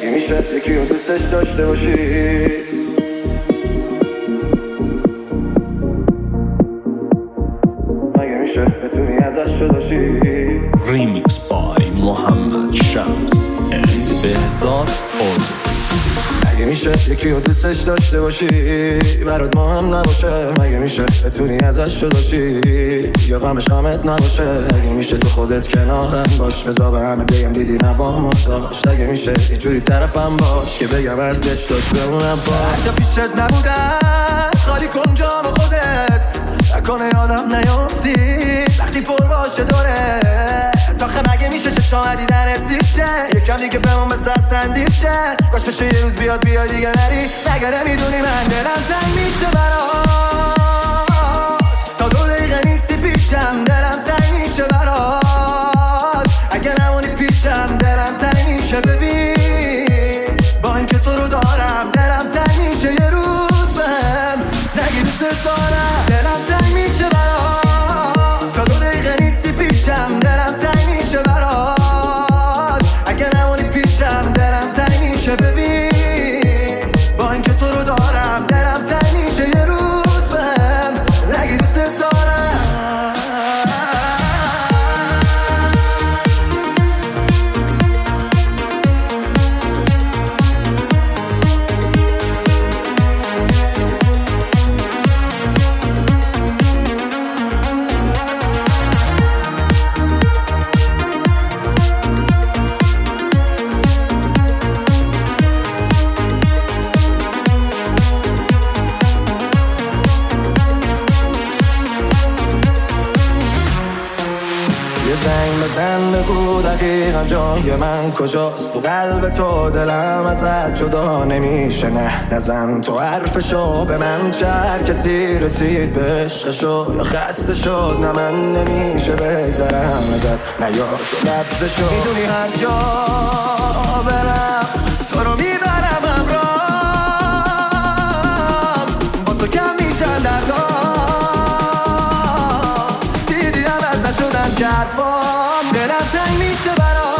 مگه میشه یکی رو دوستش داشته باشی؟ مگه میشه بتونی ازش جداشی؟ ریمیکس بای محمد شمس بهزاد اود. مگه میشه یکی رو دوستش داشته باشی برات مهم نباشه؟ مگه میشه بتونی ازش جداشی یا غمش غمت نباشه؟ مگه میشه تو خودت کنارم باش بذار به همه بگم دیدی نبام داشت؟ مگه میشه یه جوری طرفم باش که بگم ارزش داشت بمونم با هر جا پیشت نبودم خالی کن جام خودت نکنه یادم نیافتی وقتی پر باشه دوره تاخه مگه میشه چه شاهدی در ازیشه یکم دیگه بمون بسر سندیشه کاش بشه یه روز بیاد بیای دیگه نری نگره میدونی من دلم تنگ میشه برات تا 2 دقیقه نیستی پیشم دلم تنگ میشه برات اگه نمونی پیشم دلم تنگ میشه ببین با اینکه تو رو دارم دلم تنگ میشه یه روز بهم نگی دوست دارم دلم تنگ میشه برات تا 2 دقیقه نیستی پیشم دلم تنگ میشه برات اگه نمونی پیشم دلم تنگ میشه ببین با اینکه تو رو دارم دلم تنگ میشه یه روز بهم نگی دوست دارم یه زنگ بزن بگو دقیقا جای من کجاست تو قلب تو دلم ازت جدا نمیشه نه نزن تو حرفشو به من چه هر کسی رسید به عشقشو یا خسته شد نه من نمیشه بگذرم ازت نه یا تو لبزشو میدونی هر جا برم تو رو میبرم همراه با تو کم میشن دردام دیدی عوض نشدن که حرفام دلم تنگ میشه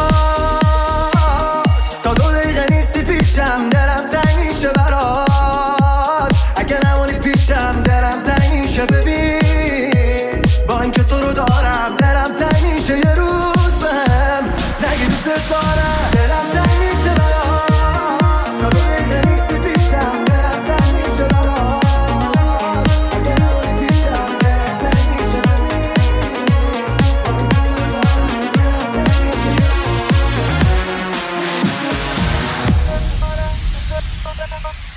برات تا 2 دقیقه نیستی پیشم دلم تنگ میشه برات اگه نمونی پیشم دلم تنگ میشه ببین با اینکه تو رو دارم دلم تنگ میشه یه روز بهم نگی دوست دارم دلم تنگ میشه برات تا 2 دقیقه نیستی پیشم دلم تنگ میشه برات اگه نمونی پیشم دلم تنگ میشه ببین